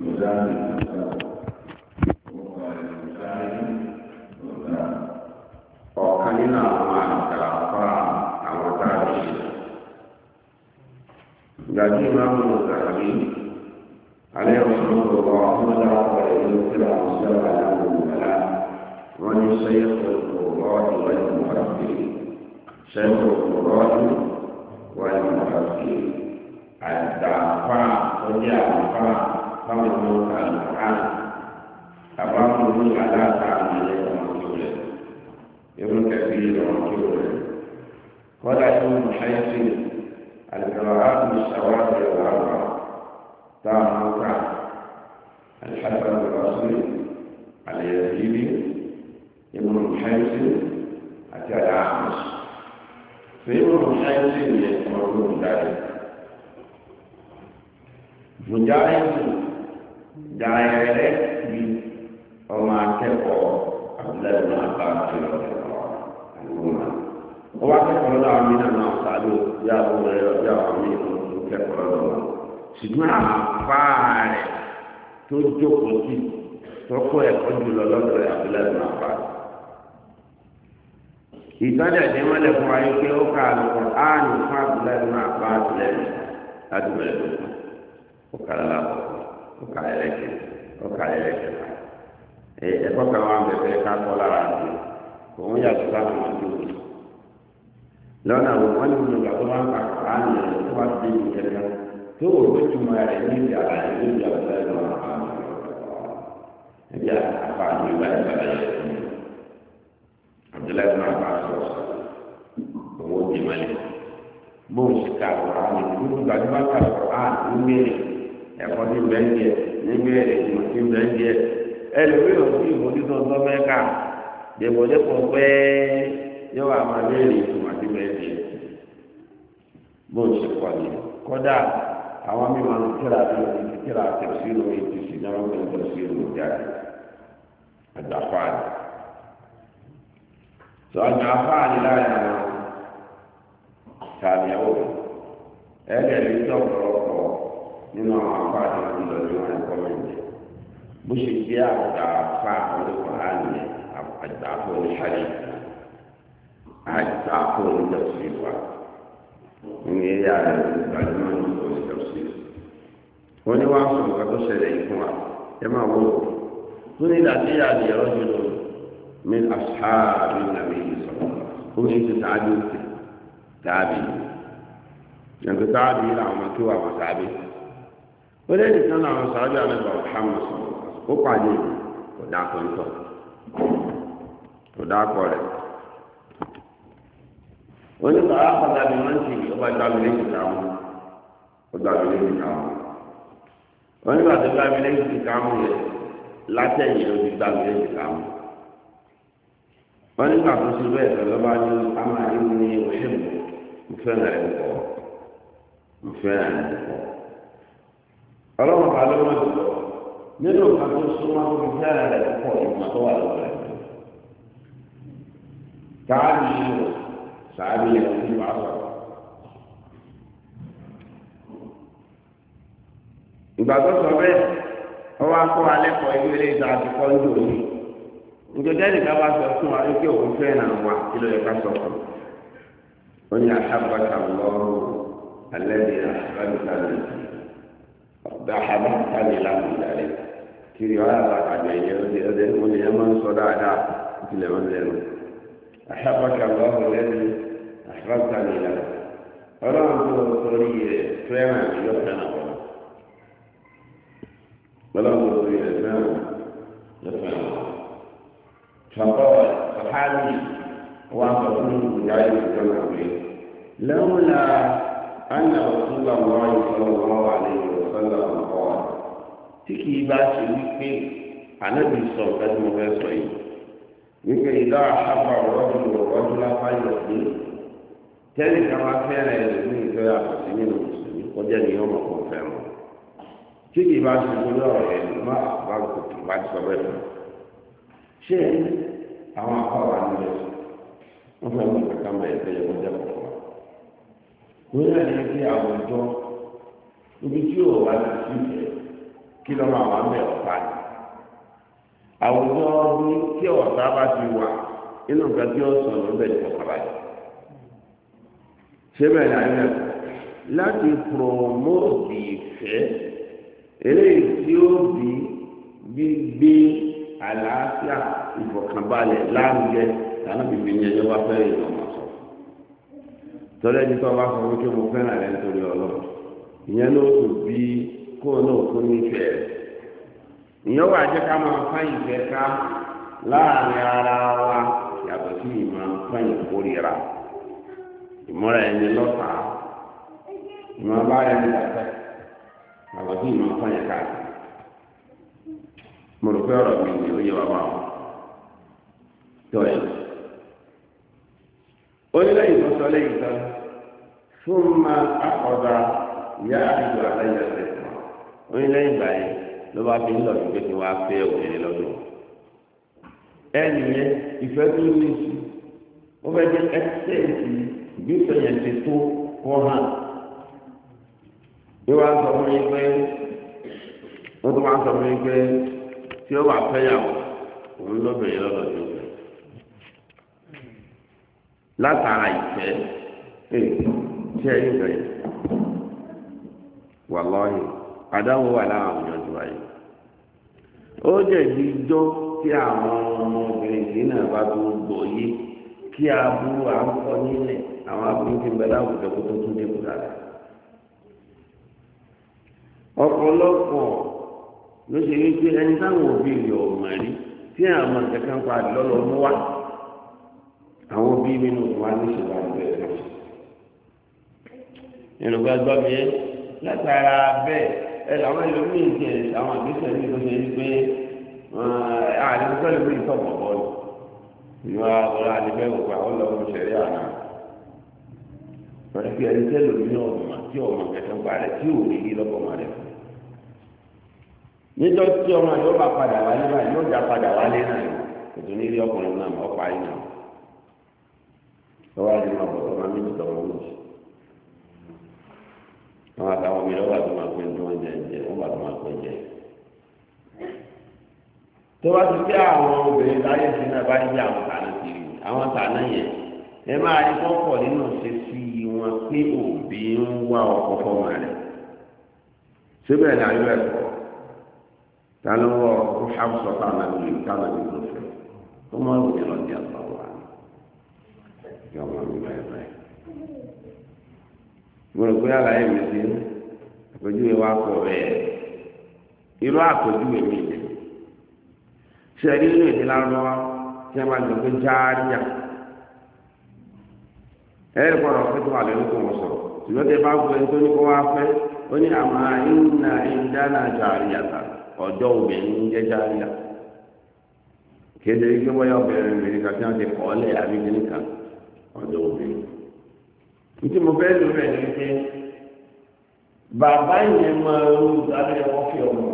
ọ̀kan nínú àwọn àgbààfà àwọn táàbí gbàgbé máa ń mú gàrí alẹ́ ọ̀sán lọ́wọ́ ọmọdé ọ̀pọ̀ ìlú kíra ọ̀sán aláwọ̀ ìgbàlá wọ́n ní sẹ́yẹ̀ ọ̀rọ̀ ìwà ìmọ̀ràfẹ́ sẹ́yẹ̀ ọ̀rọ̀ ìwà ìmọ̀ràfẹ́ àgbààfà ọjọ́ àgbààfà báwọn ọmọ àgbààfà àbáwọn ọmọ aláàtà àwọn ẹlẹ́yìn ابن كثير ومكيور قال ابن حيث القراءات بالشواذ الأربعة تامة الحسن البصري اليزيدي ابن حيث أتى الأعمش فابن حيث يسمعه مجاهد مجاهد دايركت وما تقوى قبل المعقات wọ́n wá kẹ́kọ̀ọ́ lọ́dọ̀ àwọn mìíràn náà sáájú yá àwọn ẹ̀rọ àwọn mìíràn tó kẹ́kọ̀ọ́ lọ́dọ̀ wọn ṣùgbọ́n àpá rẹ̀ tó jókòó sí tó kọ́ ẹ̀kọ́ jùlọ lọ́dọ̀ rẹ̀ àbúlẹ̀ náà bá. ìtọ́jà jẹ́ mọ́lẹ̀ fún wa yìí pé ó kà lọ́kọ̀ áàní fún àbúlẹ̀ náà bá tilẹ̀ láti bẹ̀rẹ̀ lọ́kọ̀ ó kà lọ́kọ̀ ó kà ẹlẹ́kẹ̀ ó kà ẹlẹ́kẹ̀ ẹ̀kọ́ kan wà bẹ̀rẹ̀ ká kọ́ lára àti òun yàtọ̀ sáwọn ọmọdé òkè lọ́nà wọn ní ìjọba tó máa ń pa àánú rẹ̀ tó wá sí ìjẹta tó wò ó túmọ̀ rẹ̀ ní ìjà àlàyé ló ìjà ọ̀sẹ̀ lọ́wọ́ ẹbí àpá àti ìgbà ìgbàlá yẹ fún mi Abdullahi náà bá sọ̀rọ̀ owó di malẹ̀ bóun sì ká àwòrán mi gbogbo gbàdúrà ká àwòrán ní mẹ́rin ẹ̀kọ́ ní bẹ́ńdíẹ̀ ní mẹ́rin ìmọ̀ ní bẹ́ńdíẹ̀ ẹlòmíràn sí ìmọ̀lítọ́ ọ̀dọ́ mẹ́ka dèbòdèpọ̀ pẹ́ẹ́ yóò wá máa léèrè ìtumọ̀ àti bẹ́ẹ̀ni bó ń ṣe pọ̀ ní kódà àwọn mímọ́ ní kíra bí wọ́n ti kíra tẹ̀síìrò ètò ìṣìnáwó pẹ̀lú tẹ̀síìrò jáde àgbàfáàní. tó àgbàfáàní láàrin àwọn tàbíyàwó ẹ̀ẹ́dẹ̀ẹ́dẹ́ tó ọ̀pọ̀lọpọ̀ nínú àwọn afáàní wọn lọ ní wọn ẹ̀kọ́ mẹ́jẹ bó ṣe jẹ́ àgbàfáà olùkọ́hánì àgbàfáà olùṣàlẹ̀ àtàkù olùdásílẹ̀ wa ní eré ààrẹ ìgbàlódé olùdásílẹ̀ wọn ni wọn sọ nǹkan tó ṣẹlẹ̀ yìí fún wa ẹ máa wọ tó ní ìdásílẹ̀ àti ẹ̀rọ jùlọ mi àṣàbí nàbí ìsọ̀rọ̀ ó ní ti sáájú òkè dáàbì yàtọ̀ sáájú làwọn ọmọ tó wà wọn sáábì ó lé nìkan làwọn sáájú àmẹ́bà Muhammad sọ̀rọ̀ ó pàdé kò dákọ̀ ń tọ̀ kò dákọ̀ rẹ̀. onígbà àpàdà bí wọ́n ti ọba gbàgbé lẹ́yìn káwọn ọgbà gbàgbé lẹ́yìn káwọn onígbà tó gbàgbé lẹ́yìn káwọn yẹ látẹ̀yìn ló ti gbàgbé lẹ́yìn káwọn onígbà tó ṣe bẹ́ẹ̀ tó lọ́ba ní amáyé ní òṣèlú mo fẹ́ràn rẹ̀ pọ̀ mo fẹ́ràn rẹ̀ pọ̀ ọlọ́run bá ló wọ́n jùlọ nínú nǹkan tó súnmọ́ tó fi fẹ́ràn rẹ̀ pọ̀ ìmọ̀ tó wà lọ́wọ́ rẹ̀ káàdì yìí sàbí ẹ̀rọ tí wàá sọ̀rọ̀. ìgbà tó sọ bẹ́ẹ̀ ọwọ́ akọ́ alẹ́ kọ ilé ilé ìta àti kọ́ńdò ní. nítorí ẹnìkan bá sọ fún wa wípé òun fẹ́ nà wá kí ló yẹ ká sọ fún un. ó ní àṣàbàtà lọ́rùn alẹ́ ní àṣàbàtà ní ọ̀dà àṣàbàtà ní láti ìdálẹ́. kiri ọ̀rẹ́ àtàkàjọ ìyẹn ọdẹ mo lè yẹn máa ń sọ dáadáa ìtìlẹ̀ wọn lẹ́nu. àṣàbàtà lọ́rùn lẹ́nu àṣàbàtà ní ìlànà ọlọ́run tó torí rẹ̀ fẹ́ràn yóò fẹ́ràn wọn ọlọ́run tó torí rẹ̀ fẹ́ràn yóò fẹ́ràn wọn. فقال فحالي وأخذ مجاهد الجمعي لولا أن رسول الله صلى الله عليه وسلم قال تكي باشي ويكي أنا بيصور قد مغيصي ويكي إذا أحب الرجل والرجل فيصير تاني كما كان يزمين في المسلمين والمسلمين وجاني يوم أقول فهمه تكي باشي ويكي ما أخبرك بعد صبرنا ṣé àwọn afáwà nílẹ̀ wọ́n fẹ́ mú kankan bẹ̀rẹ̀ tẹ́lẹ̀ wọ́n jẹ́ kọ̀ọ̀kan wọ́n yà ní kí àwùjọ ibi tí ò wá ti sí ìfẹ́ kí ló máa wà ń bẹ̀ ọ̀tá ni. àwùjọ ọdún tí ọ̀tá bá ti wà nínú nǹkan tí ó sọ lọ́bẹ̀ ní ọ̀kadà yìí. ṣé bẹ́ẹ̀ ni àyẹ̀wò láti promote ìfẹ́ eléyìí tí ó bí gbígbé àlàáfíà ìfọ̀kànbalẹ̀ lárugẹ lànà bìbí ní ẹjọ́ bá fẹ́ ìlú ọmọ sọ. tọ́lá ẹni tó bá sọ wípé mo fẹ́ràn rẹ nítorí ọlọ́run ìyẹn ló tún bí kó náà kó nífẹ̀ẹ́ rẹ̀. ìyẹn wà jẹ́ ká máa fá ìfẹ́ ká láàrin ara wa yàtọ̀ sí ìmọ̀ fá ìkórira ìmọ̀ra ẹni lọ́tàá ìmọ̀ bá ẹni dàgbẹ́ yàtọ̀ sí ìmọ̀ fá yẹn káàkiri. mo rò pé ọ̀rọ̀ mi ni ó yẹ wá báwọn tó ẹ̀. ó ní lẹ́yìn tó sọ lẹ́yìn tán fún ma àkọ́dá ìyá àdìgbò àlàyé ẹ̀sẹ̀ kan ó ní lẹ́yìn ìgbà yẹn ló bá fi ń lọ sí pé kí wọ́n á fẹ́ òkèèrè lọ́dún. ẹnì yẹn ìfẹ́ tó ní sí ó fẹ́ jẹ́ ẹ́sẹ̀ǹsì ìgbésẹ̀ yẹn ti tó kọ́ hàn. bí wọ́n á sọ fún yín pé wọ́n tún máa ń sọ fún yín pé tí ó bá fẹ́ yàwó òun lóbìnrin lọ́dọ̀ tó fẹ́. látara ìfẹ́ tí ẹ yóò bẹ̀rẹ̀ wà lọ́yìn àdáwò wà láwọn àwùjọ tó wáyé. ó jẹ̀bi ijó tí àwọn ọmọbìnrin yìí náà bá tó gbọ́ yé kí aburú àńkọ nílẹ̀ àwọn aburú ti ń bẹ láwùjọ kó tó tún dé kó dára. ọ̀pọ̀lọpọ̀ ló ṣe wípé ẹni táwọn òbí rẹ̀ ọ̀mọ̀ rí tí àwọn akẹ́kọ̀ọ́ ń pa àdìlọ́lọ́ mú wá àwọn òbí nínú wa ní ìṣèlú àgbẹ̀ rẹ̀. ìrùbá gbọ́ mi yẹn látara bẹ́ẹ̀ ẹ làwọn ẹlòmíín jẹ àwọn àgbẹ̀sẹ̀ ní ìlú ṣe wípé àdìgbò lè rí ìtọ́pọ̀ bọ́ọ̀lù ìwà ọ̀rọ̀ àdìgbẹ́ òkú àwọn ọlọ́run ṣẹ̀rí àná. wọ́n ti fi ẹni tẹ́lẹ̀ ní ọ̀mọ̀ tí ọmọ kẹsàn-án pa rẹ̀ tí ò ní rí lọ́kọ̀ọ́ rẹ̀ fún. níjọ́ tí ọmọ yóò bá padà wálé náà yóò já padà wálé náà ètò ní ilé ọkùnrin náà mọ́ pa iná lọ́wọ́ àti máa bọ̀ ọmọ méjì tọmọ méjì wọn àtàwọn mi lọ́wọ́ àti máa pín tí wọ́n jẹ wọ́n bá tó máa pín jẹ. tó bá ti jẹ́ àwọn obìnrin láyé sí náà bá jẹ́ àwọn tàná kiri àwọn tàná yẹn ẹ máa rí kọ́kọ́ nínú ṣe sí wọn pé òbí ń wá ọkọ fọmọ rẹ̀ síbẹ̀ ní ayé ẹ̀kọ́ tani wọ kó xabsọ tàná bí tàná bí tó fẹ́ tó máa ń yẹn lọ di àgbà wà ní ọmọ mi báyìí báyìí. mo rò pé àlàyé mi sí àpèjúwe wa pọ̀ bẹ́ẹ̀ irú àpèjúwe mi yẹn ṣe ẹni nínú èdè lárúbáwá tí a máa ń lò pé járíà ẹ̀rí pọ̀rọ̀ pé tó wà lórí kò wọ́n sọ̀rọ̀ ṣùgbọ́n tẹ bá gbé tó ní kó wá fẹ́ ó ní àmà ìnà ìdáná járíà ta ọjọ́ obìnrin ń jẹ́ járíà kéde wípé bóyá obìnrin rẹ̀ nígbà tí wọ́n ti kọ́ ọ́lẹ̀ àbí nìkan ọjọ́ obìnrin. Ìtí mo fẹ́ lò rẹ̀ ní pé bàbá yẹn máa ń dáná ẹ̀kọ́ fi ọmọ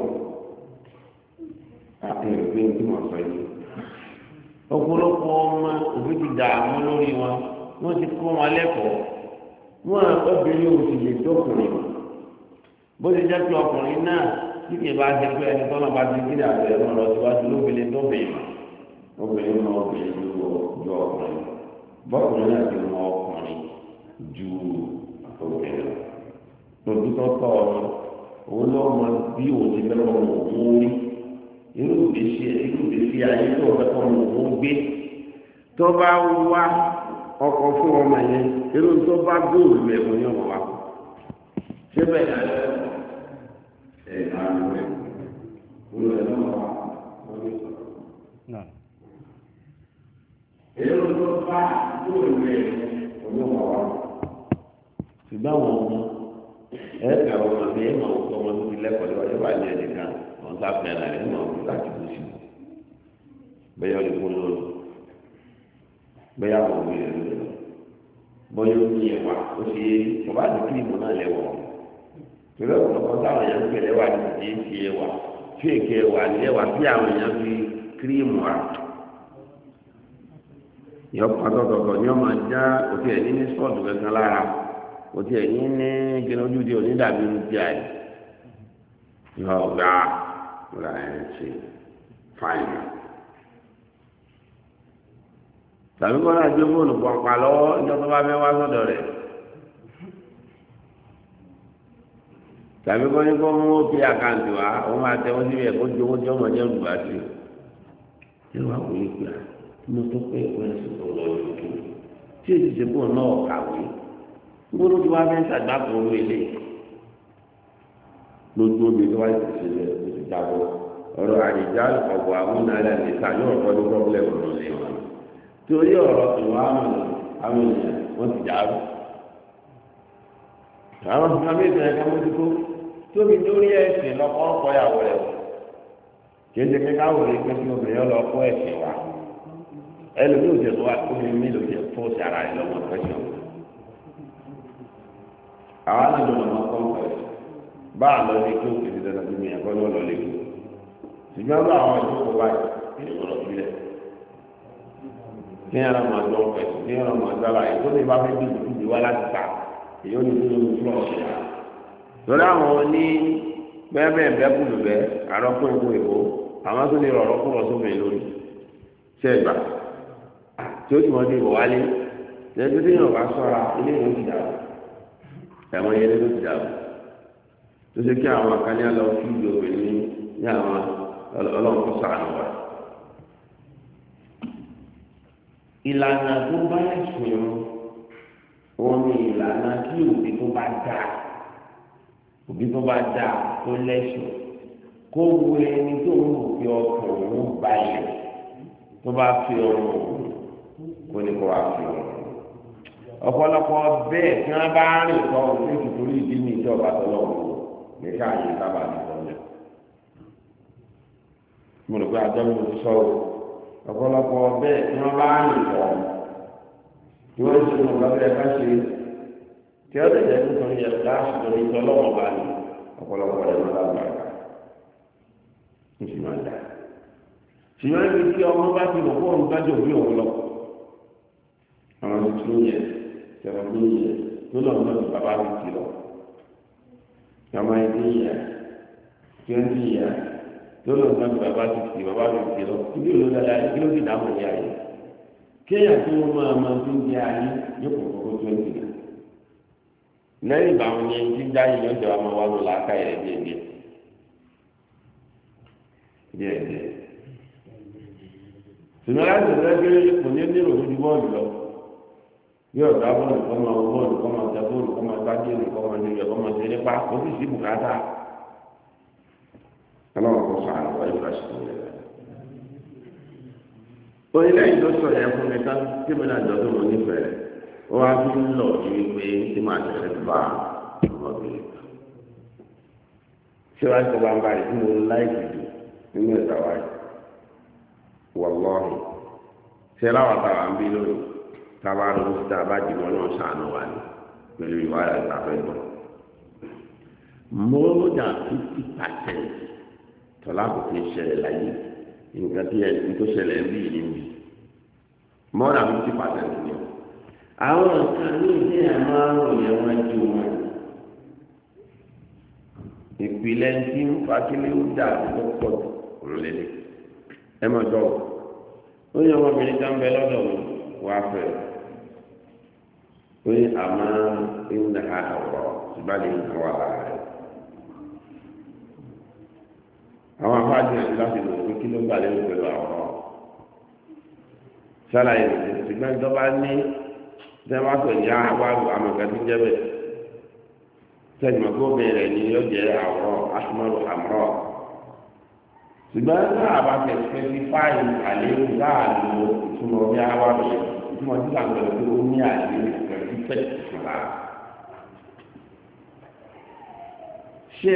àti ìròpé tí mo sọ yìí. ọ̀pọ̀lọpọ̀ ọmọ òbí ti dààmú lórí wọn wọ́n ti kọ́ wọn lẹ́kọ̀ọ́ wọn obìnrin ò sì lè tókùnrin bó ti jẹ́ pé ọkùnrin náà tí kì í bá jẹ́ pé ẹni tọ́nà bá ti kíni àti ẹ̀rọ lọ síwájú lóbìnrin tó bìnrin obìnrin náà obìnrin ju ọkùnrin bọ́kùnrin náà ti mọ ọkùnrin ju obìnrin lọ lójú tó tọ́ ọ òun ló mọ bí òun ti fẹ́ kọ́ ọmọ òun rí irú ìgbésí ayé tó fẹ́ kọ́ ọmọ òun gbé tó bá wá ọkọ̀ fún ọmọ yẹn irú tó bá góòlù ẹ̀kọ́ ní ọmọ wa ṣé bẹ́ẹ̀ ni ẹ̀ máa ń wẹ̀ wọ́n lè lọ́wọ́ wọ́n lè sọ̀rọ̀. irú tó bá góòlù ẹ̀kọ́ ní ọmọ wa ṣùgbọ́n àwọn ọmọ ẹ̀ka ọmọ mi ẹ̀ máa wọ́pọ̀ ọmọ tó ti lẹ́kọ̀ọ́ lọ́wọ́ yóò bá ní ẹnìkan wọ́n sá fẹ́ràn rẹ̀ máa wọ́n láti bó sí bẹ́ẹ̀ yọ ìfún lórí bẹ́ẹ̀ yà wọ́n wíyẹn lórí bọ́yọ̀ ní ẹ̀wà ó ṣe é bàbá àti kílìmù náà lẹ́wọ̀ torí ọ̀pọ̀lọpọ̀ táwọn èèyàn ń pè lẹ́wà ní ti ṣe ẹ̀wà fíèkì ẹ̀wà ní ẹ̀wà tí àwọn èèyàn fi kírímù rà yọ pàtọ́tọ̀tọ̀ ní ọmọ ajá òtí ẹ̀ ní sọ́ọ̀tù kankan lára òtí ẹ̀ ní gẹ́nà ojú di onídàbí ní ti àyè yọ gbà múra ẹ̀ ṣe fáìlì. tàbí kọ́ náà gbé fóònù pọ̀npá lọ́wọ́ ìjọ tó bá fẹ́ wá sọ́dọ̀ rẹ̀. tàbí kọ́ ní kọ́ mú ó pé àkáǹtì wá òun máa tẹ́wọ́ síbi ẹ̀kọ́ ju owó tí ọmọ jẹ́ olùgbà sí i. ṣé wàá wòye gbà mo tó pé ẹ̀kọ́ ẹ̀sìn tó lọ yòókù tí èsì ṣe bọ̀ náà kàwé gbọ́dọ̀ tí wàá fẹ́ ṣàgbàpọ̀ owó ilé lójú omi tó wáyé ti ṣẹlẹ̀ tó ti jábọ̀ ọ̀rọ̀ àdìjá ọ̀pọ̀ àwọn náírà ní ìta yóò kọ́ ní pọ́blẹ́mù lọ́lẹ́ wọn torí ọ̀rọ̀ tó wá àwọn èèyàn wọ́n ti dàrú. àwọn ìsìnkú ìsìn ẹ̀ka mójútó tóbi lórí ẹ̀sìn lọ́kọ́ ìyàwó rẹ̀ kì í ṣe pé káwọ̀ rẹ̀ pé kí obìnrin lọ kọ́ ẹ̀sìn wa ẹlòmíì òjò tó wà kó mi mélòó jẹ fóòsì ara rẹ̀ lọ́mọ pẹ́sìn. àwọn alájọ lọ́mọ kọ́ńpẹ̀sì bá a lọ lé kí ó kéde dandan bí mi ẹ̀kọ́ ní ọ̀lọ́ lé kí ṣùgbọ́n bá àwọn ìjókòó báyìí kí ọ̀rọ̀ sílẹ̀ kí ẹ̀rọ máa jọ pẹ̀sì kí ẹ̀rọ máa gbára yìí tó ní bá fẹ́ dìbò dìbò wá láti ta èyí ó ní kí ló ń fún ọ̀sẹ̀ yà. torí àwọn ní bẹ́ẹ̀ bẹ́ẹ̀ kúlù bẹ́ẹ̀ àrọ́kùn ìkú ìbò àwọn tó lè rọ̀rọ̀ kúrọ̀ sómi lórí ṣẹ́ ìgbà tí ó sì mọ́ dé ìbò wálé lẹ́yìn tí yóò bá sọ́ra ilé ìwé ti dàrú ẹ̀wọ̀n yẹn ló ti dàrú tó ṣe kí àwọn àkànní àlọ́ fíìdì obìnrin ní àwọn ọlọ́run tó sàánù wa. ìlànà tó bá ẹ̀sùn wọn ni ìlànà kí òbí tó bá dáa òbí tó bá dáa tó lẹ́sùn kó wo ẹni tó ń wò fi ọkàn òun balẹ̀ tó bá fi ọrùn òun kó ní kó wá fi ọrùn ọ̀pọ̀lọpọ̀ bẹ́ẹ̀ tí wọ́n bá rìn kọ́ òun ní ìtòrí ìdí ní ìjọba tó lọ́wọ́ ní káàyè sábà ní ìtọ́jú. mo rò pé àjọ mi ti sọ ọ̀pọ̀lọpọ̀ bẹ́ẹ̀ tí wọ́n bá rìn kọ́ tí wọ́n ṣe mọ̀ lọ́wọ́ ẹ̀ka ṣe tí ó lè jẹ́ nítorí ẹ̀ka ṣùgbọ́n ìtọ́ lọ́wọ́ bá ní ọ̀pọ̀lọpọ̀ ẹ̀ máa lágbára ní sì máa dà. ṣùgbọ́n ibi tí ọmọ bá ti rò fóònù gbájú òbí òun lọ àwọn tuntun yẹ tẹ̀wọ́n tó yẹ tó lọ́wọ́ náà bàbá mi ti lọ. ọmọ ẹni yẹ 20 yẹ tó lọ́wọ́ náà bàbá mi ti lọ. ibi òun lọ́dà kí ló ti dààmú ní ayé kéèyàn tó máa tó ń di ayé yóò kó kókó 20 yẹ. lẹ́yìn ìgbà wọn yẹn ti dá yìí lọ́jọ́ àwọn wa lò láàká yẹ díẹ̀. ṣùgbọ́n láti ṣẹlẹ̀ kò ní nílò ojú bọ́ọ̀lù lọ bí ọ̀gá bọ́ọ̀lù kọ́ máa wọ bọ́ọ̀lù kọ́ máa tẹ bọ́ọ̀lù kọ́ máa gbájú ìlú kọ́ máa nílò kọ́ máa ṣe nípa kó sì sí bùkátà. ọlọ́run kò sọ àlọ́ wáyé bá ṣe tó yẹ. onílẹ̀yìn tó sọ yẹn fún mi ká tí mi náà jọdún mo nífẹ̀ẹ́ ó wá fi ń lọ ìwé pé tí màá tẹ̀lé tó bá ọmọbìnrin kan. ṣé wàá tó bá ń báyìí tí mo láìpẹ́ jù nínú ìta wáyé wọlọ́ọ̀hìn ṣé láwọn àtàwọn àń bí lónìí tábà lóun sí tábà jìmọ̀ náà ṣàánú wa ní pẹ̀lú ìwà ìgbàfẹ́ gbọ́. more than 50% tọ́lá kò fi ṣẹlẹ̀ láyé nǹkan tí ẹni tó ṣẹlẹ̀ ń bí ìlú bí more than 50% ni ọ. àwọn nǹkan ní ìdí ẹ̀ máa ń ròyìn wọn ju wọn. ìpìlẹ̀ tí ń fa kílé ó dà tó pọ̀ jù lélẹ̀ ẹ mọ̀ jọ ó ní ọmọbìnrin tó ń bẹ lọ́dọ̀ mi wá fẹ́ ó ní àmọ́ ìwúndà àwọ̀ ìbálẹ̀ nǹkan wà lára rẹ̀ àwọn afáàjì rẹ̀ láti lò pé kí ló gbà lérò pẹ̀lú àwọ̀ sálàyé rẹ̀ ṣùgbọ́n tó bá ní tẹ́wàá ní àwárò àmọ̀gá tó jẹ́ bẹ́ẹ̀ sẹ́ni mọ̀ kó bẹ̀rẹ̀ ni yóò jẹ́ àwọ̀ asúmọ́rò àmọ́ ṣùgbọ́n náà bá fẹ́ specify àléébù láàánú ìtumọ̀ bí àwárò yẹn ìtumọ̀ tí wàá gbọ́dọ̀ pé ó ní àléébù pẹ̀lú fẹ́ẹ̀tì fúnra. ṣé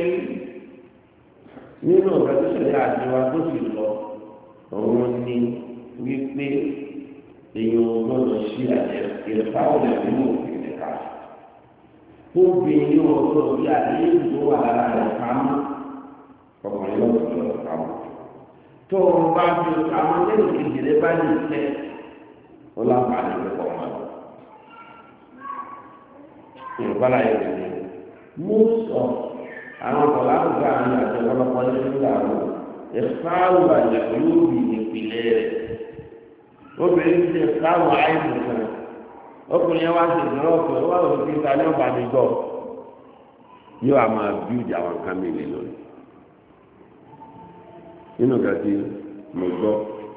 nínú ọ̀gá tó ṣẹlẹ̀ àjọwà tó sì lọ òun ni wípé èèyàn gbọ́dọ̀ ṣí àjẹ ìrẹ̀fáwọ̀ nínú òfin ẹ̀ka obìnrin ọ̀dọ́ bí àléébù tó wà lára rẹ̀ pamọ́ ọkùnrin náà tó lọ pamọ́ tó o bá fi àwọn lẹ́yìn kejìlẹ́ bá lè tẹ́ ó láǹfààní pẹ̀lú ọmọ rẹ̀ yorùbá láyé rẹ̀ ni most of àwọn ọ̀pọ̀lọpọ̀ àkókò àwọn àti ọ̀pọ̀lọpọ̀ ní nígbà wọn ìfáwù àyẹ̀wò yóò bí ìpìlẹ̀ rẹ̀ obìnrin ti ìfáwù àìsàn kan ọkùnrin yẹn wá sí ìdúró ọ̀pẹ̀ wá òfin tí ta ní ọ̀bà mi gbọ́ yóò àmà bíúdì àwọn nǹkan mi lè lórí nínú kàtí mo gbọ́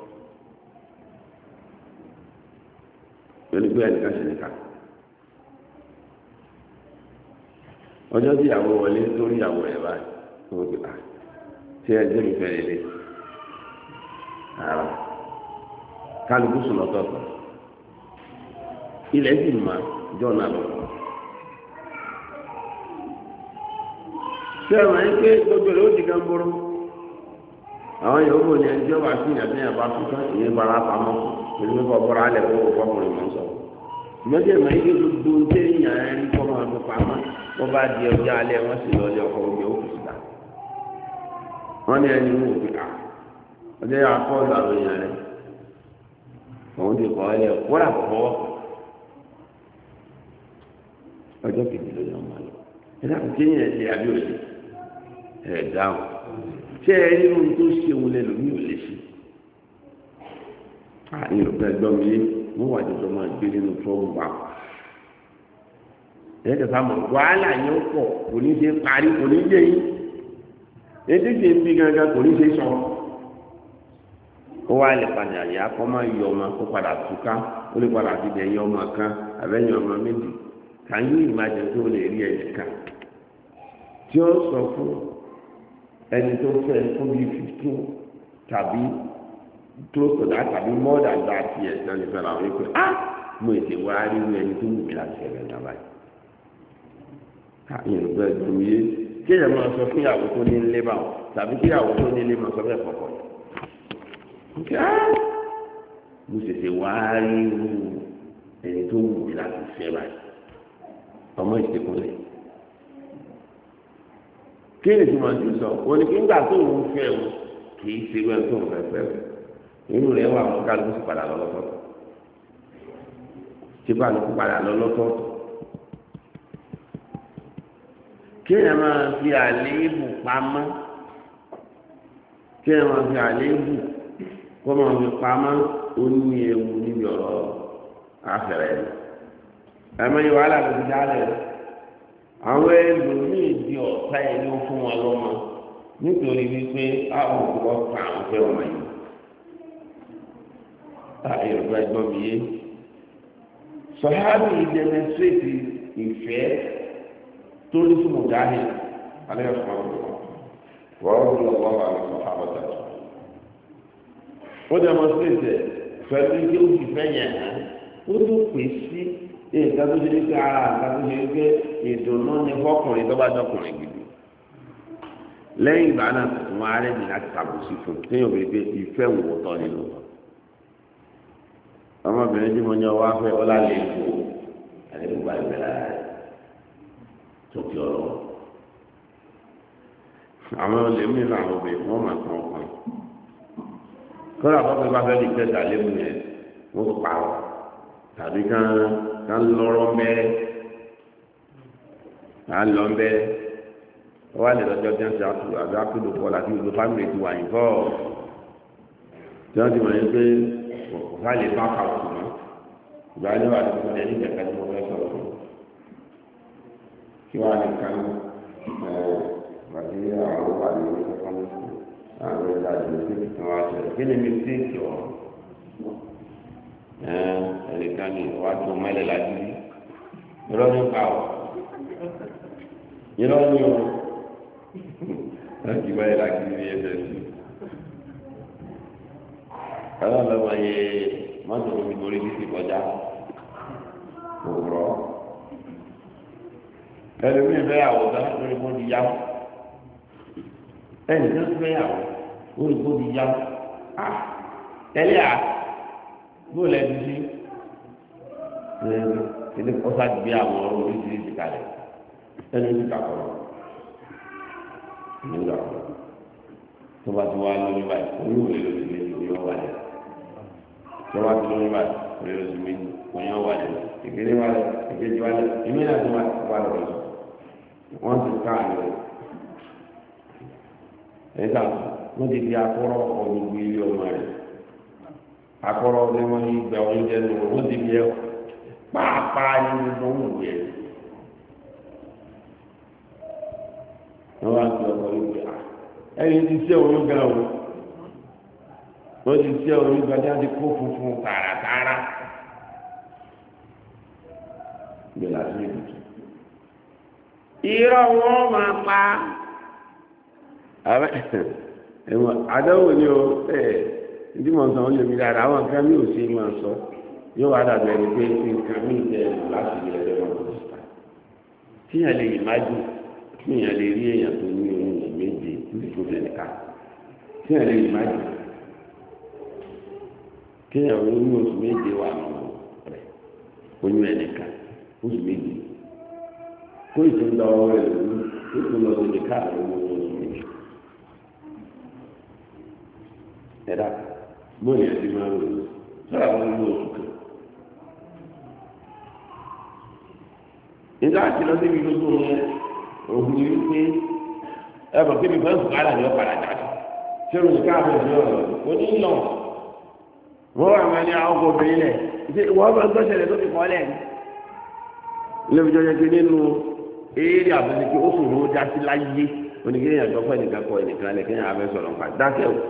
pẹ̀lú pé ẹnìkan ṣe nìkan ọjọ́ tí ìyàwó wọlé torí ìyàwó rẹ̀ báyìí wọ́n ti bá ṣé ẹjẹ́ mi fẹ́ lélẹ̀ ara kálukú sùn lọ́tọ̀ọ̀tọ̀ ilẹ̀ sì mà jọ́ náà lọ. ṣé ẹ máa ń pé gbogbo rẹ̀ ó di kan bóró àwọn yòówù ni ẹjọ́ bá sí ìyàtọ̀ yẹn bá tún tán ìyẹn bára pamọ́ pẹ̀lú pé bọ́ra alẹ́ fún ọkùnrin mọ́ sọ. ìmọ̀tí ẹ̀ máa ń gbé gbogbo téèyàn ẹ̀ ń kọ́ máa fi pamọ́ wọ́n bá di ọjọ́ alẹ́ wọ́n sì lọ ilé ọkọ̀ omi òkú síta. wọ́n ní ẹni mú òfin à ọjọ́ yà kọ́ọ̀lù àwọn èèyàn rẹ̀ òun ti kọ́ ẹ wọ́n àkọ́kọ́ ọjọ́ kejì ló yọ ọmọ lọ. ẹ dákun kí yẹn ṣe àbí òṣè ẹ dáhùn ṣé ẹ rí ohun tó ṣe òun lẹ́nu mi ò lè ṣe. àyìn òfin ẹgbọ́n mi wọ́n wà jọjọ máa gbé nínú fọ́ọ̀mù wa ẹ kẹfà mọ wàhálà yẹn pọ̀ kò ní ṣe parí kò ní ṣe yín etí ṣe ń bí gangan kò ní ṣe sọ ó wá lè padà yá kó máa yọ ọmọ kó padà túká ó lè padà fi dẹ̀ yọ ọmọ kan àbẹ́yìn ọmọ méjì can you imagine tó lè rí ẹ̀jẹ̀ kan tí ó sọ fún ẹni tó fẹ́ fún bíi 15 tàbí close to that tàbí more than that years náà ní fẹ́ làwọn yìí pé mo ètè wá rí ẹni tó wù mí láti ṣẹlẹ̀ náà báyìí. Yorùbá ẹgbẹ́ yé kéèyàn máa sọ fún ìyàwó tó ní ilé bá wọn tàbí kí ìyàwó tó ní ilé máa sọ bẹ́ẹ̀ kọ̀ọ̀kan mo ṣẹ̀ṣẹ̀ wá rí irú ẹni tó wù mí láti fẹ́ báyìí ọmọ ìṣèkúnlẹ̀ kí ni tí wọ́n ti sọ wọ́n ní kí nígbà tó ń fẹ́ o kì í ṣe wẹ́n tó ń fẹ́ fẹ́ o inú rẹ̀ wà fún kálukú sì padà lọ lọ́tọ̀ọ̀tọ̀ tí kálukú padà lọ lọ́tọ̀ọ̀tọ̀. kéèyàn máa fi àléébù pamọ́ kéèyàn máa fi àléébù kó máa fi pamọ́ ó ní ewu níbi ọ̀rọ̀ afẹ́rẹ́ rẹ̀ ẹ̀mọ́ yìí wàhálà tó ti dálẹ̀ àwọn ẹlòmíì di ọ̀tá ẹni ó fún wọn lọ́mọ nítorí wípé àwọn òkúrọ̀ pa àwọn fẹ́ ọmọ yìí Yorùbá ẹgbọ́n mi yé sọ̀hábì ìdẹ́mẹ́sírètì ìfẹ́ tó ní fún mùjáhìn alẹ́ ẹ̀fọ́ wọ́n ń lọ wọ́n àwọn sọ̀hábà tàbí ó dẹ́mọ́sírètì pẹ̀lú ike ó fi fẹ́ yẹn hàn ó tó pè sí nǹkan tó ṣe ní pé ara nǹkan tó ṣe ní pé ìdùnnú ni fọkùnrin tó bá dọkùnrin gidi lẹ́yìn ìgbà náà tó wọn arẹ́ mi láti ṣàbòsí fún un téèyàn bèèrè pé ìfẹ́ wò tọ́ nínú ọmọbìnrin tí mo ní ọwọ́ afẹ́ ọlá lè fò àdéhùn bá ìbẹ̀rẹ̀ rẹ̀ tó fi ọ̀rọ̀ àwọn lèmi náà àwọn obìnrin wọn máa tán ọkàn kọ́lá àbọ̀pẹ́ bá fẹ́ lè tẹ̀sà léwu yẹn wọ́n tó pa ọ́ tàbí kán lọ́rọ́ mẹ́rẹ́ kán lọ́ mẹ́rẹ́ wọ́n wá lè lọ́jọ́ tí wọ́n ti àbí àpèlò pọ̀ láti ìlú fámìlì ti wà yìnbọ̀ tí wọ́n ti mọ̀ ní pé ọ̀gá lè bá kà ọ̀tún mọ́ ìgbà yẹn wà lóko ní ẹni ìjẹ̀ka tí mo fẹ́ sọ̀rọ̀ fún kí wọ́n á lè kán àti àwọn wà ní orí kankan ní sùn àwọn ẹ̀dá ìdílé tí wọ́n wá ṣẹlẹ̀ kí ni mi sí ìkì ọ̀ ẹnìkan ní wàá tó mẹ́lẹ̀ lájú rí irọ́ nípa ọ̀ irọ́ ní o láti báyìí láti rí ẹsẹ̀ sí ọlọ́run lọ́wọ́ yẹ mọ́tò omi torí títí kọjá òwúrọ̀ ẹlòmíì fẹ́ àwòrán lórí kó di yá ẹnì kan fẹ́ àwọ̀ lórí kó di yá tẹ́lẹ̀ à bó lẹ́nu sí ilé kọ́sá gbé àwọn oríṣiríṣi kalẹ̀ ẹni tí kàkọ́ lọ nígbà tó bá ti wá lórí báyìí olúwo lè lóṣù méjì kò yọ wà lẹ tó bá ti lórí báyìí kò lè lóṣù méjì kò yọ wà lẹ ìkéde wà lẹ ìkéde wà lẹ ìmí náà tó wà lọ sọ wọn ti ká àlọ ẹ̀ka wọ́n ti di akọ́rọ́ ọkọ̀ gbogbo ilé ọmọ rẹ̀ akọ́rọ́ ní wọ́n yí gba oúnjẹ nù wọ́n ti di ẹ pàápàá ní gbogbo òun yẹn wọ́n wá ń fi ọkọ̀ yìí pé ẹ̀yin ti ṣe oyún gan o wọ́n ti ṣe oyún gan jáde kó funfun tààràtààrà gbẹ̀lá sí ìdùtù irọ́ wọn máa pa àdáwò ni o ìdí mọ̀ sàn ó lè mi dára àwọn nǹkan mi ò ṣe máa sọ yóò wá dàbẹ̀ ní pé nǹkan mi jẹ́ láti lè ẹgbẹ́ wọn tó ṣe tíyàn lè ìmájú tíyàn lè rí èèyàn tó ní oyún méje níbi tó fẹ́ nìka tíyàn lè ìmájú kéèyàn oyún oṣù méje wà nù rẹ̀ oyún ẹnìkan oṣù méje kó ìtúndà ọwọ́ ẹ̀ lórí tó tún lọ sí nìka àwọn ọmọ oṣù méje. ẹ̀dá bóyá ẹ̀dí máa ń lò sọ́ra wọn ní oṣù kan. nígbà tí lọ síbi gbogbo yẹn òun ni wípé ẹ bọ̀ kébi fẹ́ sùn kálá ni ó padà jáde ṣé o ní káàbọ̀ ní ọ̀rọ̀ o ní lọ. wọ́n wà máa ní àwọn ọkọ̀ obìnrin lẹ̀ ṣé wọ́n bá ń tọ́ṣẹ̀lẹ̀ tó fi kọ́ lẹ̀ ní. ilé ìjọ yẹn ti nínú eré àbẹ̀lẹ̀ kí ó sùn ló já sí láyé oníkéyàn àjọpọ̀ ẹnìkan kọ ẹnìkan lẹ̀ kéyàn abẹ́ sọ̀rọ̀ nípa dákẹ́ o.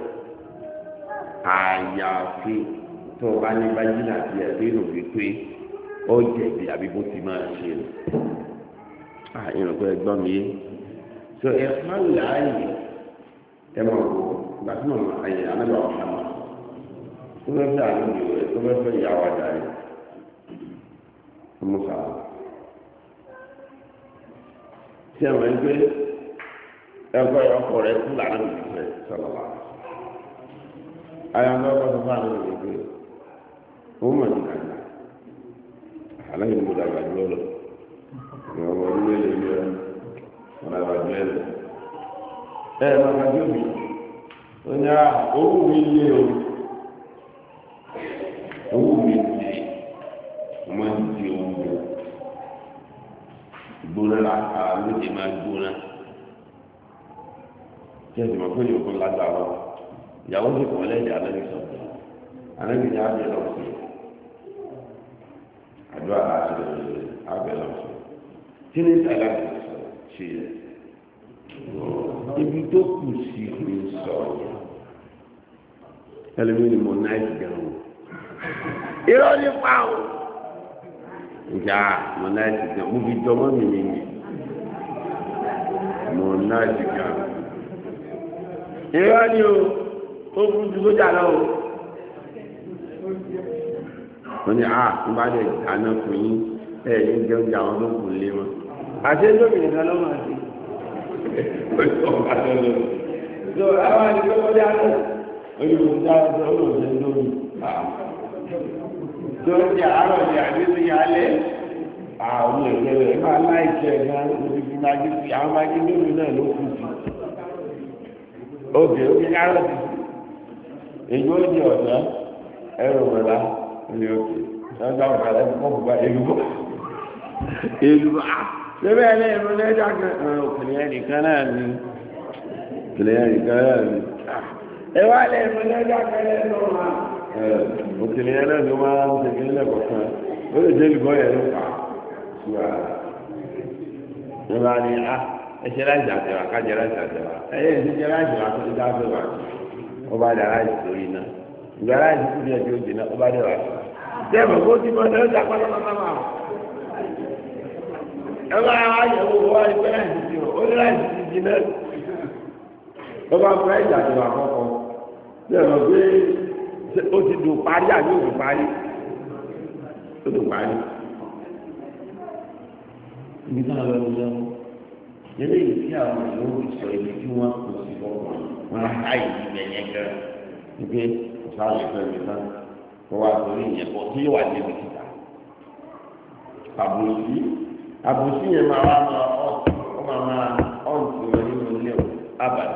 àyàfi tó o bá ní báyìí láti ẹ̀rí nù wípé ó jẹ̀bi àbí bó ti máa ṣe nù. ìrìn pé ẹgbọ́n mi yé so ẹ máa ń là á yìí ẹ máa wò gbàtúmọ̀ àyè anábà ọ̀hánà tó fẹ́ fẹ́ àlejò rẹ̀ tó fẹ́ fẹ́ ìyàwó àdáyé ọmọ sáà tí ẹ máa ń gbé ẹgbẹ́ ọkọ rẹ̀ kú lànà ìfẹ́ sọ̀rọ̀ wa. ayọ̀ ọkọ̀ tó fà lórí ìgbé wọ́n mọ̀ ní àná aláìní mo dàgbà jù lọ ìwọ̀n ọmọ orílẹ̀ èdè yìí wọn dàgbà jù ẹ lọ. ẹ ẹ máa gbàgbé mi ó ní owó mi yé o owó mi yé o máa ń di owó mi gbóná la ara lóde máa gbóná tí ẹ sì máa fún ìyókù lágbára ìyàwó sì kọ́ lẹ́yìn anábì sọ̀tọ̀ anábì ní abẹ́ lọ sí àdúrà láti lọ sí abẹ́ lọ sí tí ní sàlá ṣe ibi tó kù sí ní sọ̀rọ̀ ẹlẹ́mìí ni mo náà ti gẹ̀rù irọ́ ní pa o ìjà mo náà ti gẹ̀rù mo fi jọmọ́ mi nìyí mo náà ti gẹ̀rù irọ́ ni o ó kú ju sójà lọ o wọ́n ní ń bá dẹ̀ dáná fún yín ní jẹun jẹ àwọn tó kù lé wọn àti ẹjọ́ mi nìkan ló máa ṣe so àwọn àdìgbò kọjá lọ olùdókòtà ọjọ́ olóòjẹ lórí tó ń jẹ àárọ̀ ní àdéhùn yálẹ̀ àwọn èèyàn rẹ̀ máa láìjẹ gan orí fi máa gbé àwọn máa gbé lórí náà ló kù sí obì kárọ̀ ti èyí ó di ọ̀sán ẹrù wẹ̀lá ní òkè lọ́jọ́ ọ̀kadà ní kọ́ọ̀bù bá èlùbọ́ lébẹ́ ẹlẹ́ ìlú lẹ́jà kan òkèlè ẹnìkan náà ni òkèlè ẹnìkan náà ni ẹwà lẹ́ ìlú lẹ́jà kan lẹ́nu ọ̀ma òkèlè yẹn náà ló máa ń tẹ̀lé lẹ́kọ̀ọ́ kan ó lè jẹ́ ìlúbọ́ yẹn ló fà ṣùgbà nígbà ní ẹṣẹ́ láìsí àtẹ̀wà kájẹ láìsí àtẹ̀wà ẹ̀yẹ́ ìṣẹ́jẹ́ láìsí wà tó ti dá fẹ́ wà ó bá dà láìsí lórí náà ìgbà láìsí kú ní ẹjọ́ òjì náà ó bá dẹ̀ wà sí dẹ́mọ̀ kó ti mọ́ ẹ̀ dá pátápátá máa ẹ bá yẹ̀wò wá ní pẹ́ láìsí ti ó ní láìsí ti di náà ó bá fẹ́ ìjà àtẹ̀wà kọ́kọ́ dẹ́mọ̀ pé ó ti dùn parí àbí òdùn parí ó dùn parí ibi táwọn lọ lọ eléyìí tí àwọn ìlú sọ ibi tí wọn kò sí fọwọ́ wọn á yìí bẹ̀yẹn gan wípé ọ̀sán ìfẹ́ mi náà kó wá sórí ìyẹn pọ̀ tí yóò wà níbi kíta àbòsí yẹn máa wá máa ọ̀ǹtì wọn nínú ilé àbàdà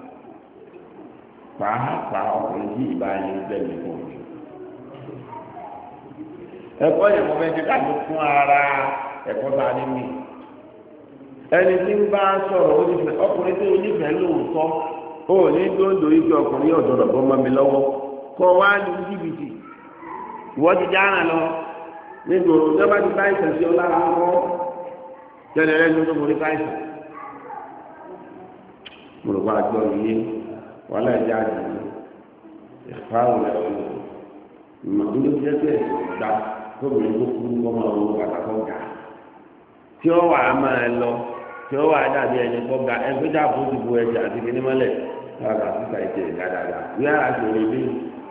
pàápàá ọkùnrin tí ìbá yẹn gbẹ̀mí fún mi. ẹ̀kọ́ yẹn mo fẹ́ ṣe ká ló fún ara ẹ̀kọ́ tá a ní mí. ẹni tí ń bá sọ̀rọ̀ onífẹ̀ẹ́ ọkùnrin tó onífẹ̀ẹ́ lóòótọ́ ó ní dóńdó igi ọkùnrin ọ̀dọ̀dọ̀ bọ́ mọ́ mi lọ́wọ́ kọ́ wá ní jìbìtì ìwọ́ ti dáná lọ nígboro ìjọba ti bá ìsàn sí ọ lára ń kọ́ tẹ́lẹ̀ rẹ́ ní tó mo ní ká ìsàn. mo rò wá gbọ́ mi yé wàhálà ìjà àdìyẹ ìfáwọ̀ rẹ̀ ọ̀hún ìmọ̀ tó ló jẹ́ pé ẹ̀sìn tóbìnrin tó kú kọ́ máa wọ àtàkọ́ gà tí ó wà á máa lọ tí ó wà á dàbí ẹni kọ́ ga ẹgbẹ́ dàbò ti bu ẹsẹ̀ àti kíní mọ́lẹ̀ káàkiri síta ìtẹ̀ dáadáa wí ara ti rè mí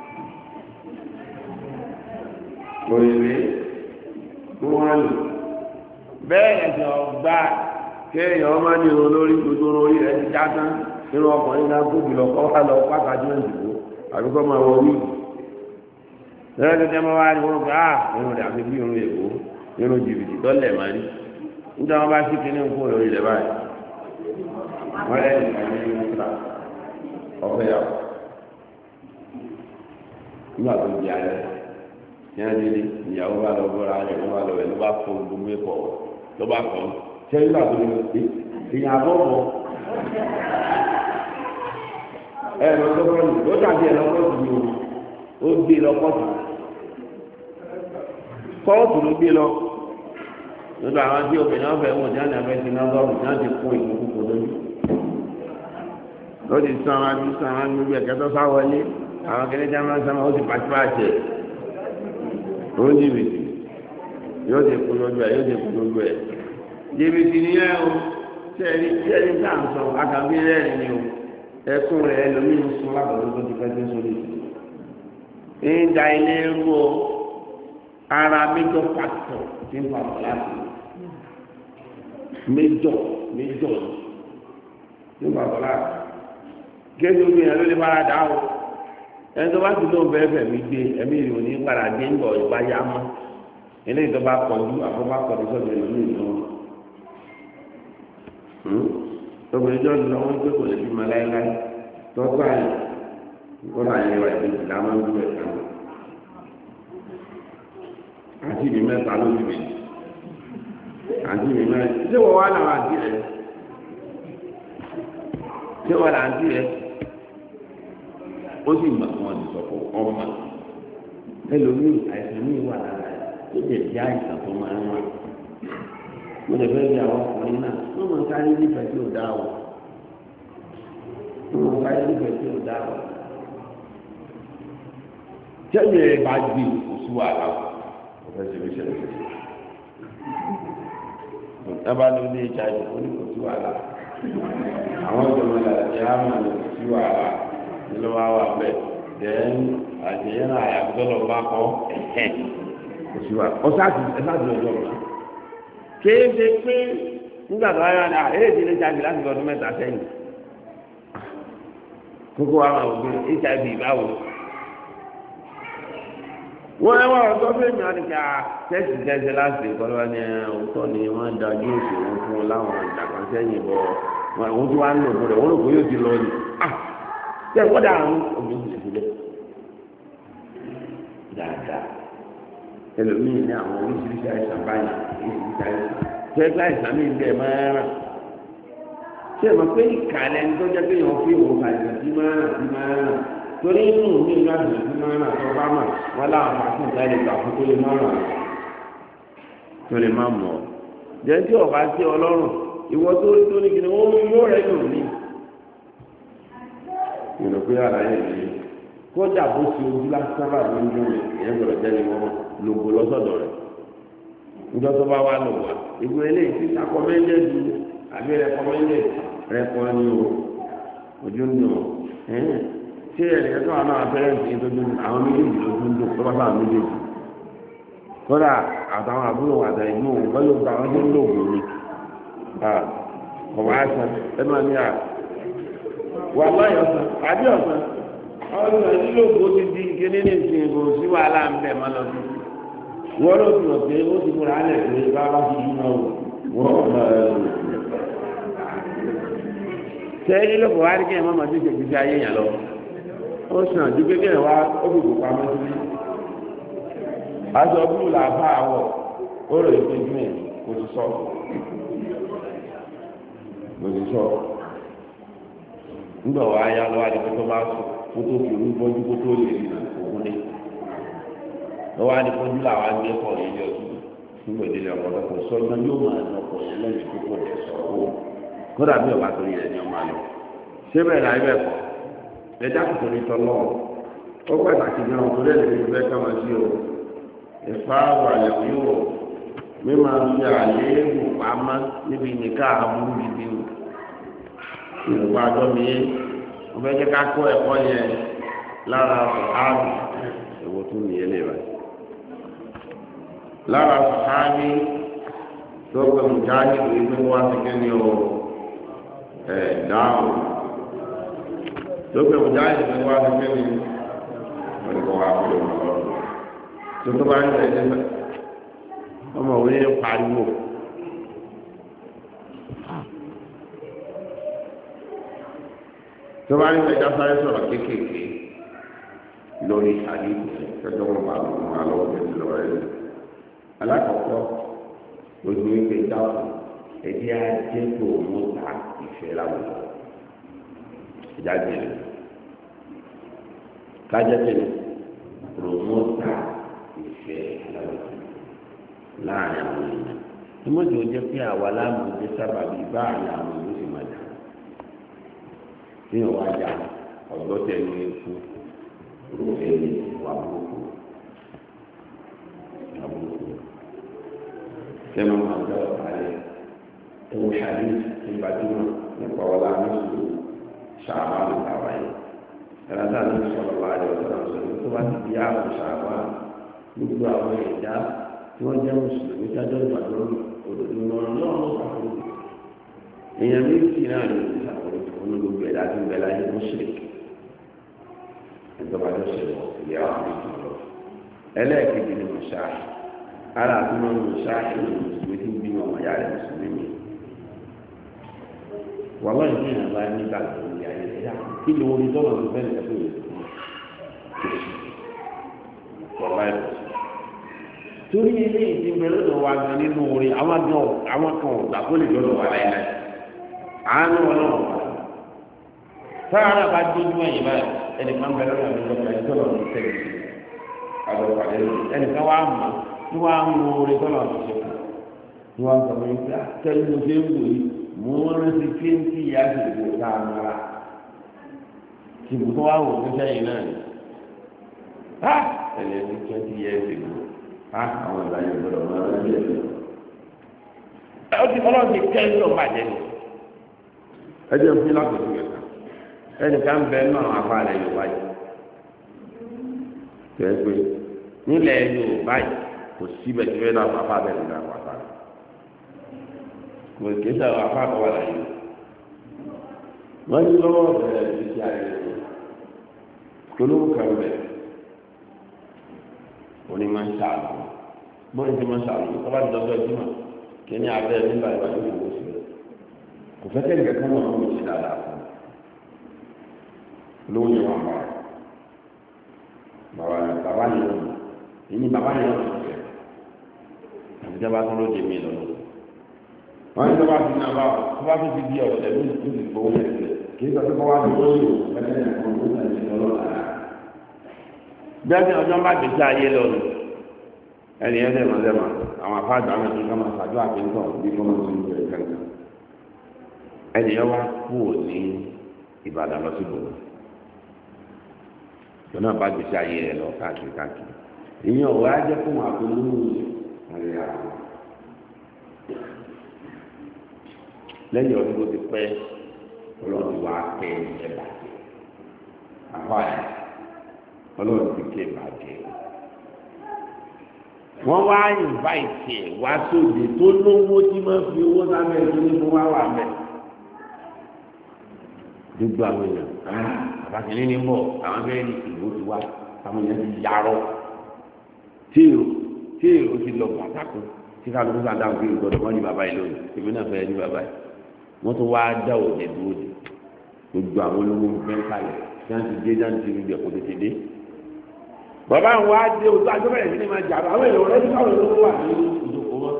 òrèrè tó wọ́n lò bẹ́ẹ̀ ẹ̀sìn ọgbà kéèyàn ọmọ ní irun lórí gbogbo orí rẹ̀ ti já tán irun ọkùnrin náà kó jùlọ kọ́ wá lọ pàtàkì náà dìbò àbíkọ́ máa wọ wíìgì lọ́wọ́ tó tẹ́mọ́ wá ní wọ́n gbá irun rẹ̀ àfi bí irun èkó irun jìbìtì tọ́lẹ̀ máa ní nígbà wọn bá sí kíní ń kó lórí rẹ̀ báyìí wọ́n lẹ́yìn ìgbà ní ìmúta ọ̀fẹ́ yàwó nígbà tó di alẹ́ ní adìrí ìyàwó bá lọ bọ́ra rẹ̀ ló bá lọ rẹ̀ ló bá fọ gbogbo ẹ̀kọ́ ló bá kọ́ ṣé nígbà tó lọ sí ìyàn àbọ̀bọ̀ ẹ̀ lọ́sọ́kọ́ ni ó dàbí ẹ̀ lọ́kọ́ sí ni ó gbé lọ kọ́ọ̀tù kọ́ọ̀tù ló gbé lọ lọ́dọ̀ àwọn tí obìnrin náà fẹ́ wọ̀ ní àná fẹ́ ti náà lọ́rùn ní àti kún ìlú kúkú lójú lọ́dì sàn án bí sàn án gbogbo ẹ̀kẹ́ tó sáwọlé àwọn kẹ́lẹ́ tí a máa ń sàn án ó sì pàṣípàṣẹ ó ń jìbìtì yóò ti kú lójú ẹ̀ yóò ti kú lójú ẹ̀ jìbìtì nìyẹn o sẹ́ẹ̀rí sẹ́ẹ̀rí tá à ń sọ àkàbí rẹ́ẹ̀rin ni o ẹkún rẹ̀ ẹlòmíín sún lábàá tó ti fẹ́ tó sórí ìdá ilé rú o ara méjọ pàtó tí ń pàtó láti méjọ tí ń pàtó láti kéde omi yẹn ló lè bára dá o ẹni tó bá ti lóun bẹ́ẹ̀ fẹ̀ mí gbé ẹ̀mí ìrìn òní padà dé ń bọ̀ ìgbà yá mọ́ eléyìí tó bá kọjú àkọ́bá kọjú sọ́dọ̀ ìlú ìlú obìnrin jọ́ ní wọ́n gbé kò lè fi mọ láéláé tọ́jú àyè wọ́n máa yẹ wà ìdí ìdá máa ń gbé ẹ̀ka àti ìbí mẹ́ta lójú mi àti ìbí mẹ́ta ṣé wọ́n wá làwọn àti rẹ̀ ṣé wọ́n là ń tí rẹ̀ ó sì mọ̀ wọn ti sọ̀kọ̀ ọmọ ẹlòmíì àìsàn míì wà lára ẹ̀ ó jẹ̀ bí àìsàn tó máa ń wà mo lè fẹ́ bí àwọn ọkùnrin náà wọ́n mọ̀ sáré nífẹ̀ẹ́ tí ò dá o wọ́n mọ̀ sáré nífẹ̀ẹ́ tí ò dá o tẹ́lẹ̀ ẹ̀ bá gbé oṣù wàhálà o ọ̀fẹ́ ṣe fi ṣẹlẹ̀ ṣẹlẹ̀ tábà ló ní hiv ó ní kò sí wàhálà àwọn ìjọba ìlànà àmà ní kò sí wàhálà nínú wa wà bẹ́ẹ̀ dẹ́n àjẹyẹ́ náà àyàfẹ́ lọ bá kọ́ kò sí wàhálà ọ̀sáàtì ọjọ́ ọ̀la kéde pé nígbà tó wáyé wọn àárẹ̀ èdè ní hiv láti ọdún mẹ́ta sẹ́yìn kókó wa máa wò pé hiv báwo wọ́n ẹ wá ọ̀tọ́ fẹ́mi àdìgá tẹ́sì jẹ́jẹ́ láti ìkọlọ́ ní ọ̀tọ́ ni wọ́n dájú òṣèlú fún un láwọn ìjàgbá sẹ́yìn bọ̀ wọ́n tún wá ń lò fún rẹ̀ wọ́n rò pé yóò ti lọ ni tẹ́ wọ́n dà ń omi ti sílẹ̀ dáadáa ẹlòmíì ní àwọn oríṣiríṣi àìsàn báyìí oríṣiríṣi àìsàn tẹ́ gbá àìsàn mi ń bẹ̀ máa rà ṣé ẹ mọ̀ pé ìkàlẹ̀ ń tọ́jà pé yàn fi òun àìsàn sí máa rà torí inú mi ìlú àti ìlú máa ń rà tó bá mà wọn láwọn fàákùn jáde gbà fún tó lè má rà tó lè má mọ̀ ọ́ jẹ́ tí ọba sí ọlọ́run ìwọ tó rí tó ní kí ni wọ́n mú yóò rẹ̀ yóò ní. ìrò pé àlàyé mi kódà bó ṣe ojú lásán bá ló ń dún rẹ̀ ìyẹn gbọ́dọ̀ jẹ́ ni wọ́n lògbò lọ́sọ̀dọ̀ rẹ̀ níjọ́ tó bá wà lògbà ìgbò eléyìí ti sàkọ́mẹ́ndé ju àbí rẹ̀kọ́mẹ́ndé rẹ̀kọ́ ni o ojú ń dùn ṣé ẹnìkan tó wà náà pẹ́rẹ́ǹtì tó dún àwọn méjèèjì ló dún dùn tó bá bá àwọn méjèèjì kódà àtàwọn àbúrò àtàwọn ìgbóhùn wọ́n yóò gba àwọn tó ń lò ògùn ni ọ̀wá ẹ̀sán ẹ máa ní à wà láyé ọ̀sán àbí ọ̀sán ọ̀sán nílò ògbó ti di kíní ní ìsìn ìbò sí wàhálà ń bẹ̀ má lọ sí wọ́n ló ti rọ̀ pé ó ti múra alẹ̀ pé bá bá ti yín náà wọ́n sẹ́yìn ló kọ̀ wá rí kí ẹ̀ má máa ti ṣèjì sí ayé yẹn lọ ó sàn ju kékeré wa ó fi kó pamọ́ sílé aṣọ búrú là bá àwọ̀ ó rò ètò ìjú ẹ̀ kò sì sọ nígbà wàá yá lọ́wọ́ àdìgbò tó bá sùn kó tó fi orí bọ́jú kó tó lè rí òun ní lọ́wọ́ àdìgbò ńlá wa gbé pọ̀ ní ilé ọtún nígbà ìdílé ọ̀pọ̀lọpọ̀ sọ́gbọ́n yóò máa lọ pọ̀ yẹn lẹ́yìn tó pọ̀ lẹ̀ sọ̀rọ̀ kódà bí ọba tó yẹ ẹni ọmọ lọ ṣé bẹ́ẹ̀ náà ibẹ̀ kọ́ ẹja kòtò ní tọ́lọ́ ó pàtàkì gan ọ̀tọ̀ lẹ́nu ní ìfẹ́ ká máa sí o ìfá wàlẹ̀ yóò mímọ fi àléébù pamọ́ níbi nìka àbúrú gidi o ìrùbá àjọmi wọ́n fẹ́ jẹ́ ká kọ́ ẹ̀kọ́ yẹn lára sọ̀hábì èwo tún nìyẹn lè rà lára sọ̀hábì tó gbé mùjáde ìwé pé wá sí kẹ́ni o dáhùn tó gbé mùjáde ìwé wá sí kẹ́ni wọ́n kọ́ wá pẹ̀lú ọlọ́run tó tó bá ń tẹ̀ ẹ́ ọmọ òwe ní pariwo tó bá ní ẹja sáré sọ̀rọ̀ kéékèèké lórí àdéhùn tọ́jọ́ wọn bá wọn máa lọ́wọ́ tẹ̀sí lọ́wọ́ rẹ̀ alákọ̀ọ́kọ́ lójú wípé dáhùn ẹ̀dí ajẹ́kọ̀ mọ́ta ìfẹ́ láwùjọ ìjà gbèrè kájẹ́kẹ̀lẹ̀ promota ìfẹ́ láwùjọ láàrin àwọn èèyàn ìmọ̀jọ́ jẹ́ pé àwa láàmú jẹ́ sábàbí báàrin àwọn ìlú sì máa dà nínú wájà ọ̀dọ́ tẹ̀lé ikú rògbèlè wà burúkú kẹ́mi máa ń dọ̀rọ̀ balẹ̀ ewu ṣáàlì ìgbàdúrà nípa ọ̀la mùsùlùmí ṣàbá ló ta wáyé ẹ̀rọ̀dá ló ń sọ̀rọ̀ wáyé ọ̀sán ọ̀sán tó bá ti di ààbò ṣàbá gbogbo àwọn ẹ̀dá tí wọ́n jẹ́ mùsùlùmí dájọ́ ìgbàdúrà òdòdó lọ́rùn náà ló pàtó èèyàn méjì náà ló ti sàkóso olóògbé ẹ̀dá tó ń bẹ láyé mùsùlùmí ìjọba ló ṣẹlẹ̀ ìyá àwọn méjì lọ ẹlẹ́ẹ̀kejì ni mùsàá ara àti máa ń mùsàá ìlú mùsùlùmí tí ń bí ọmọ ìyá rẹ̀ mùsùlùmí wàhálà ìdí ìyàbá nígbà tó ń yà ẹ̀ yá kí ló wọlé tọ́lọ̀ tó fẹ́ẹ́ lẹ́kọ̀ọ́ yìí wàhálà ìbò torí ilé ìdíbẹ̀ lọ́dọ̀ wa gan nínú orin àwọn kan ọ̀gbà kó lè lọ́dọ̀ wa láyé láyé àánú ọlọ́run wa sáárà bá dójú ẹ̀yìn báyìí ẹnìkan bẹ lọ́dọ̀ àti lọ́dọ̀ àti tọ́lọ̀ tó tẹ̀lé àdọ̀pàdé ẹnìkan wá mọ̀ ní wàá ń wo orin tọ́lọ̀ tó ṣe kù ní wàá sọ fún mi pé tẹ́lẹ̀ mo ṣe ń wò yìí mo ń rántí fíńtì ìyá àgbègbè tá a mara tìbù tó wá wò ó sẹ́yìn náà ni ẹ̀lẹ́ ní 20 years ago àwọn ìlànà ìgbọ́dọ̀ máa ń rántí ẹ̀sìn ọlọ́run ti kẹ́ ń lọ bàjẹ́ ni ẹ jẹ́ fún lákòókò yẹn ẹnìkan bẹ náà afá rẹ̀ Yorùbá yìí tẹ́ pé nílẹ̀ Yorùbá yìí kò síbẹ̀ tí fẹ́ náà afá bẹ̀ nígbà pàtà kò kí sọ afá kọ́ wà láyé wọ́n ní lọ́wọ́ bẹ̀rẹ̀ ní ti ayé rẹ̀ olówó kan bẹ̀ òní máa ń ṣàlù bóyá ti máa ń ṣàlù tó bá ti dọ́gbẹ́ jùmọ̀ kí ní abẹ́ nígbà ìgbà tó kò sí kò fẹ́ kẹ́ nìkan kan náà wọ́n ti dáadáa fún olówó yẹn wà bàbá yẹn lọ́nà ìní bàbá yẹn lọ́nà ọ̀fẹ́ àti jábá tó ló jẹ mí lọ́nà wọ́n ní sábà fi náà bá tó bá tó fi di ọ̀sẹ̀ ló ti gbowó yẹn sílẹ̀ kì í sọ pé kọ́wá ní wọ́n yóò fẹ́ẹ́ ní ẹ̀kọ́ tó ń tẹ̀lé lọ́nà bí ẹni ọjọ́ bá gbèsè ayé lọ́nà ẹni ẹ̀ dẹ̀ mọ̀lẹ́mọ̀ àwọn afáàgbà náà ní ká máa ṣàjọ àpéńtọ̀ bí kọ́ máa tún bẹ̀rẹ̀ kankan ẹni ẹ wá kú ní Ìbàdàn lọ sí gbòòrò tó náà bá gbèsè ayé rẹ lọ káàkiri ìyẹn ọ̀wọ́ á jẹ́ fún àpolówó rẹ̀ àwọn lẹ́yìn ọdún tó ti pẹ́ ọlọ́run wá pẹ́ ẹ̀ bàjẹ́ àfáà ọlọ́run ti ké bàjẹ́ wọ́n wá ìnváìtì ẹ̀ wá sóde tó lówó tí wọ́n fi owó sábẹ́ ẹ̀ tó ní kó wá wà mẹ́. gbogbo àwọn èèyàn àbákẹ́lẹ́ ní bọ̀ àwọn bẹ́ẹ̀ ní ìlú ti wá àwọn èèyàn ti yarọ tí èrò ti lọ pàtàkì tí kálukú sáà dáhùn pé ìgbọ́dọ̀ wọ́n ní bàbá yìí lónìí èmi náà fẹ́ ní bàbá yìí wọ́n tún wá dá òde dúró de gbogbo àwọn olówó bẹ́ẹ̀ kalẹ̀ jáǹtì dé jáǹtì gbẹ kó tètè dé bàbá àwọn wá dé ojú àjọ bẹ̀rẹ̀ sí ni máa jà àwọn èèyàn rẹ̀ nígbà wọn ló wà ní ìdókòwò wọn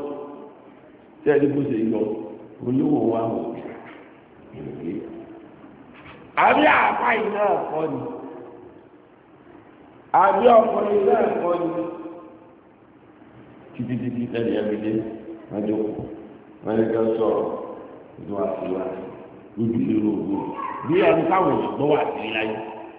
tí ẹni bó ṣe yọ olówó wa wò àbí àpá iná ẹ̀kọ́ ni àbí ọkùnrin iná ẹ̀kọ́ ni títí ẹni ẹbídé wọn jókòó wọn ní kí wọn sọ̀rọ̀ ìdún àfihàn lójú ìlú ògbó bí ẹni káwọn èèyàn gbọ́ wà sí láyé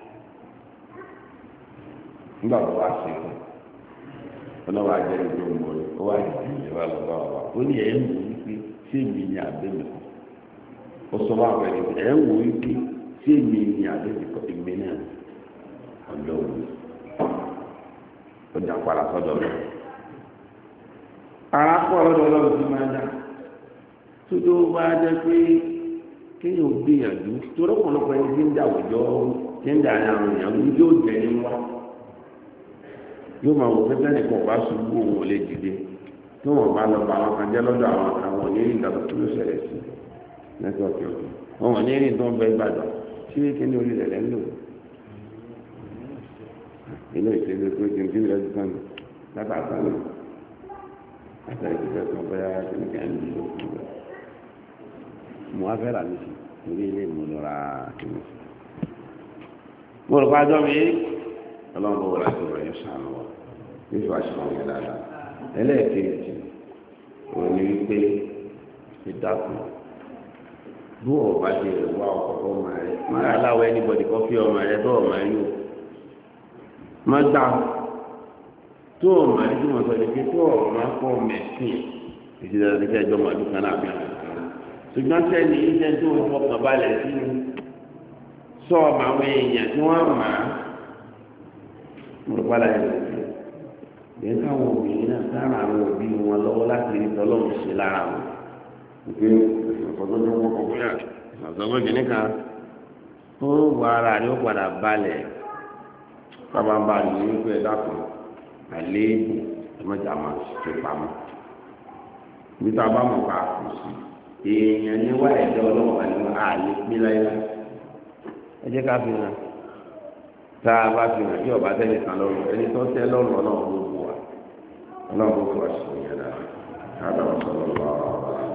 nígbà tó wá sí ẹ̀kọ́ ọlọ́wọ́ ajẹ́ ìjọ mọ́ ẹ ó wá ìdí ìjọba lọ́wọ́ wa ó ní ẹ̀ ń wò wípé sí èmi ni àbẹ́mi kan ó sọ wá pẹ̀lú ẹ̀ ń wò wípé sí èmi ni àbẹ́mi kan èmi náà ọ̀dọ́ òní ó jà padà sọ́dọ̀ lọ. ara pọ̀ lọ́dọ̀ ọlọ́run ti máa dá tó tó bá jẹ́ pé kéèyàn gbìyànjú tó lọ́pọ̀lọpọ̀ ẹni tí ń dà àwùjọ tí ń dà ní àwọn èèyàn ní yóò jẹ́ ní wá yóò máa wò pẹ́pẹ́ nìkan bá ṣubú òun ò lè dìde tí wọ́n bá lọ bá wọn kan jẹ́ lọ́dọ̀ àwọn onírìn ìdàgbà tó ló ṣẹlẹ̀ sí nẹ́tíwọ̀kì ọ̀tún wọn ò ní rí tó ń bẹ gbàdọ̀ tí kí ní orí rẹ̀ lẹ́ ń lò inú ìṣẹ̀lẹ̀ tó ti ń bí rẹ̀ sàn látàkàn ní látàrí ìṣẹ̀lẹ̀ tó bẹ́ẹ̀ kìnnìkan ń bí òkú rẹ̀ mo wá fẹ́ rà mí sí orí ilé ìmúlòrà kìnnìkan mo rò pàjọ́ mi ọlọ́run bó wọlé àti ìròyìn sànù wọ níbi wàá ṣe wọn yẹn dáadáa ẹlẹ́ẹ̀kejì òun ni wípé ìdákùn bó o bá ṣe lè wá ọkọ̀ ọmọ rẹ máa aláwọ̀ ẹnibọ̀dì kọ́ fí ọmọ rẹ tó ọmọ rẹ yóò má gbà tó ọmọ rẹ tí wọ́n sọ ní pé tó ọmọ akọ mẹ́sìn ìṣẹ̀lẹ̀ àti ẹjọ́ màdùn kan náà bí wọn ṣùgbọ́n sẹ́ni iṣẹ́ tó ń fọkàn balẹ̀ sínú sọ ọmọ àwọn èèyàn tí wọ́n máa mọ̀lùpàdà yẹn yẹn káwọn obìnrin náà sára àwọn òbí wọn lọ́wọ́ láti rí tọ́lọ́mù ṣe lára wọn wípé ìfọ̀tọ́jú wọn kọ̀ fún yà ìfọ̀tọ́jú kìíní kan ó wọ ara rẹ̀ ó padà balẹ̀ bàbá ń bá a lè wípé ẹ̀dá kan àléébù ẹ̀mọ́jà máa ṣe pamọ́ níta bá mọ̀ ká kù sí èèyàn ní wá ẹ̀jẹ̀ ọlọ́wọ́ ni wọ́n á lè pín láyé ẹ jẹ́ ká fi hàn tá a bá fi hàn bí ọba tẹ́lẹ̀ kan lọ́rùn ẹni tó tẹ́ lọ́rùn ọlọ́run ló bù wá ọlọ́run ló fọ àṣìṣe yẹn dáa ká dáwọ́ sọ́lọ́ lọ́wọ́.